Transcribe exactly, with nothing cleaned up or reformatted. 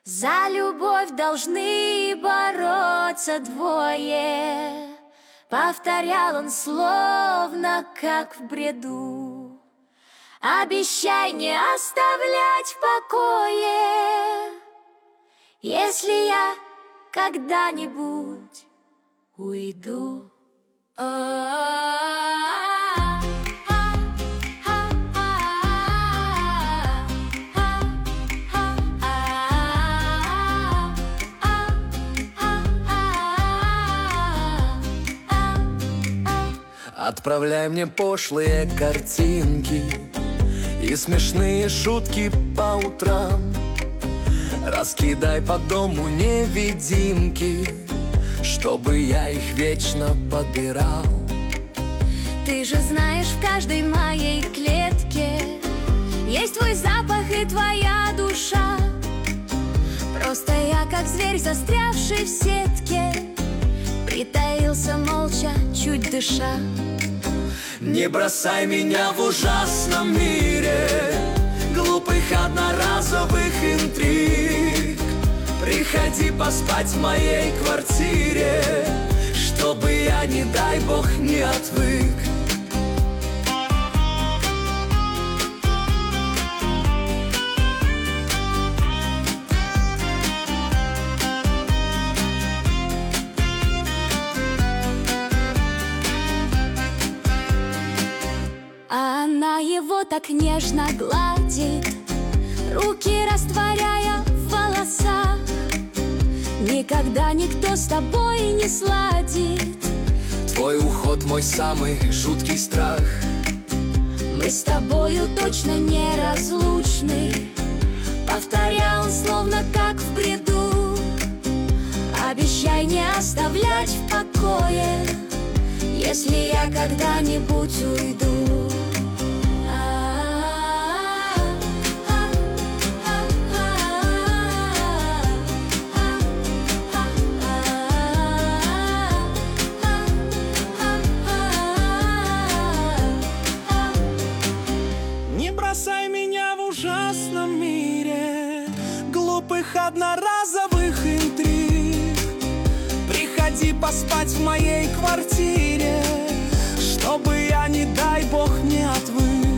За любовь должны бороться двое, повторял он словно как в бреду. Обещай не оставлять в покое, если я когда-нибудь уйду. Отправляй мне пошлые картинки и смешные шутки по утрам. Раскидай по дому невидимки, чтобы я их вечно подбирал. Ты же знаешь, в каждой моей клетке есть твой запах и твоя душа. Просто я, как зверь, застрявший в сетке, притаился молча, чуть дыша. Не бросай меня в ужасном мире глупых одноразовых интриг. Приходи поспать в моей квартире, чтобы я, не дай бог, не отвык. А она его так нежно гладит, руки растворяя в волосах. Никогда никто с тобой не сладит. Твой уход мой самый жуткий страх. Мы с тобою точно неразлучны, повторял он словно как в бреду. Обещай не оставлять в покое, если я когда-нибудь уйду. Не бросай меня в ужасном мире глупых одноразовых интриг. Приходи поспать в моей квартире, чтобы я, не дай бог, не отвык.